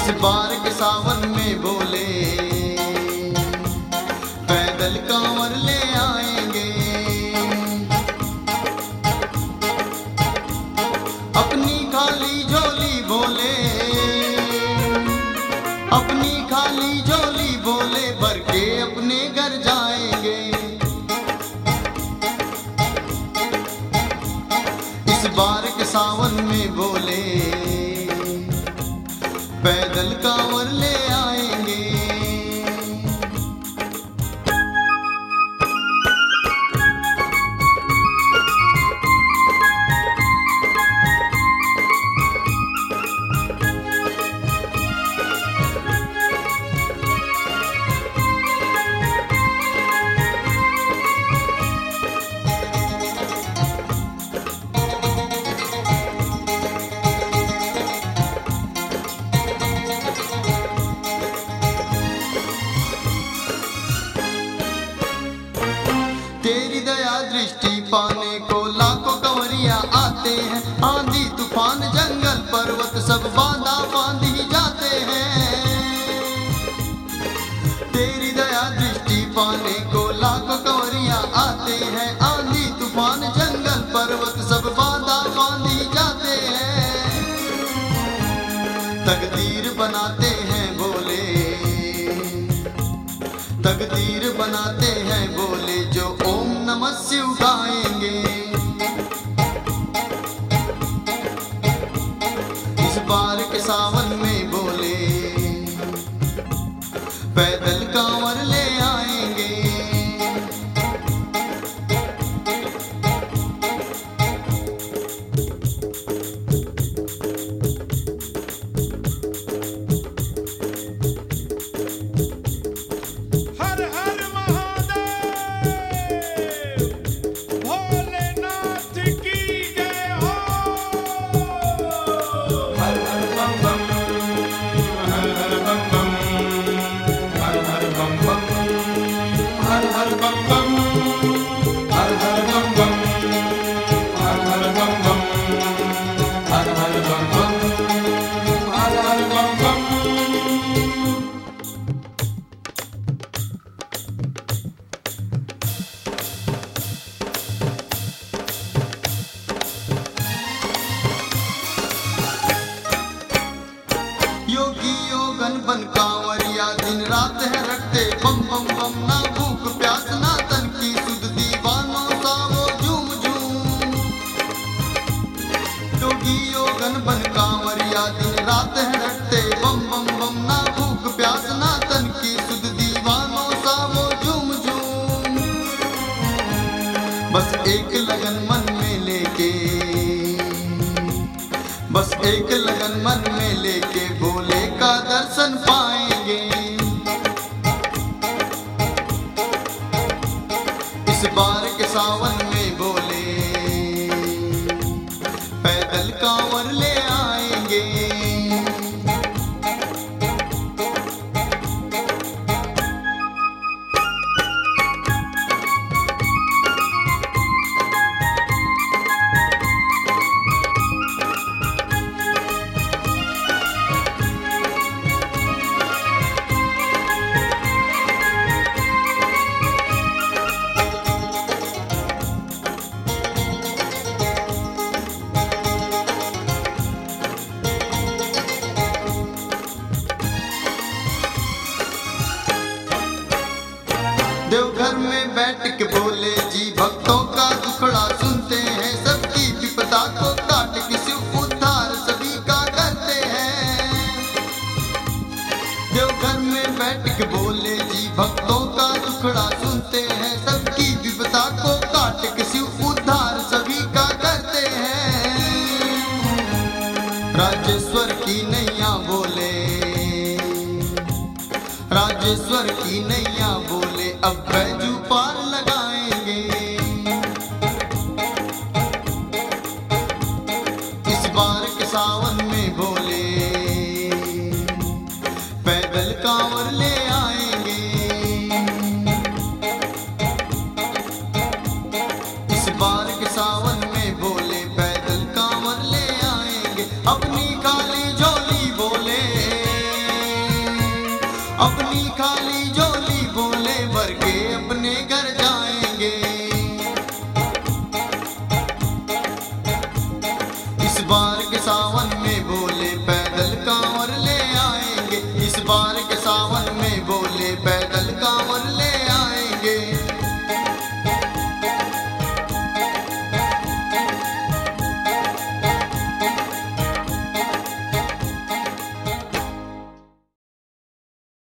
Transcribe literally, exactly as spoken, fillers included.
बार के सावन में बोले पैदल कांवर ले आएंगे। अपनी खाली झोली बोले, अपनी खाली झोली बोले भर के अपने घर जाएंगे। इस बार के सावन में बोले पैदल कांवर ले आएंगे। तेरी दया दृष्टि पाने को लाखों कंवरिया आते हैं। आंधी तूफान जंगल पर्वत सब बांधा बांध ही जाते हैं। तेरी दया दृष्टि पाने को लाखों कंवरिया आते हैं। आंधी तूफान जंगल पर्वत सब बांधा बांध ही जाते हैं। तकदीर बनाते हैं बोले, तकदीर बनाते हैं बोले जो ओम नमः शिव गाएंगे। इस बार के सावन में बोले पैदल कांवर ले आएंगे। योगी योगन बन कांवरिया दिन रात है रटते बम बम बम। ना भूख प्यास ना तन की सुध दीवानों सा वो झूम झूम। योगी योगन बन कांवरिया दिन रात है रटते बम बम बम। ना भूख प्यास ना तन की सुध दीवानों सा वो झूम झूम। बस एक लगन मन में लेके, बस एक लगन मन में लेके भोले का दर्शन पाएंगे। इस बार के सावन में बोले पैदल कांवर ले आएंगे। देवघर में बैठ के बोले जी भक्तों का दुखड़ा सुनते हैं। सबकी विपदा को काट के शिव उद्धार सभी का करते हैं। देवघर में बैठ के बोले जी भक्तों का दुखड़ा सुनते हैं। सबकी विपदा को काट के शिव उद्धार सभी का करते हैं। राजेश्वर की नैया बोले, राजेश्वर की नैया बोले अब बैजू पार लगाएंगे। इस बार के सावन में बोले पैदल कांवर ले आएंगे। इस बार के सावन में बोले पैदल कांवर ले आएंगे। अपनी खाली